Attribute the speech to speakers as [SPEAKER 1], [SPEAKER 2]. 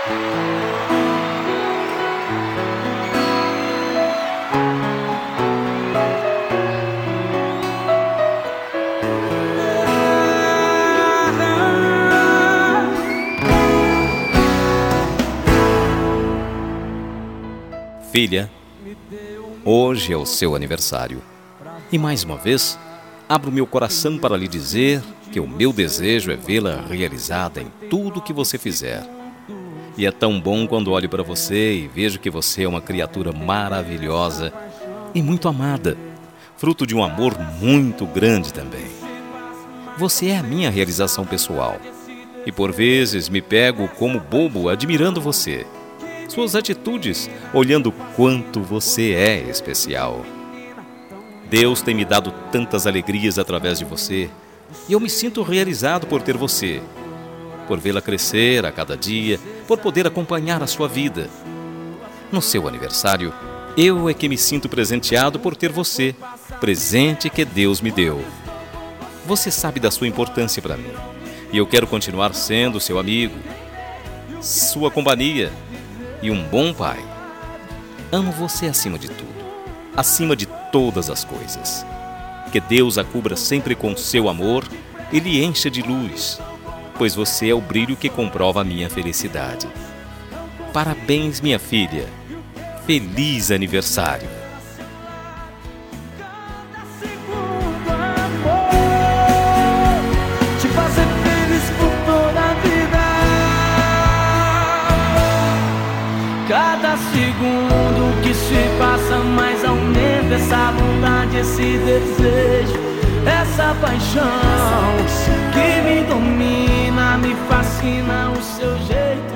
[SPEAKER 1] Filha, hoje é o seu aniversário. E mais uma vez, abro meu coração para lhe dizer que o meu desejo é vê-la realizada em tudo o que você fizer. E é tão bom quando olho para você e vejo que você é uma criatura maravilhosa e muito amada, fruto de um amor muito grande também. Você é a minha realização pessoal. E por vezes me pego como bobo admirando você, suas atitudes, olhando quanto você é especial. Deus tem me dado tantas alegrias através de você, e eu me sinto realizado por ter você, por vê-la crescer a cada dia, por poder acompanhar a sua vida. No seu aniversário, eu é que me sinto presenteado por ter você, presente que Deus me deu. Você sabe da sua importância para mim, e eu quero continuar sendo seu amigo, sua companhia e um bom pai. Amo você acima de tudo, acima de todas as coisas. Que Deus a cubra sempre com seu amor e lhe encha de luz, pois você é o brilho que comprova a minha felicidade. Parabéns, minha filha. Feliz aniversário.
[SPEAKER 2] Cada segundo que se passa mais aumenta essa vontade, esse desejo, essa paixão que me domina, me fascina o seu jeito.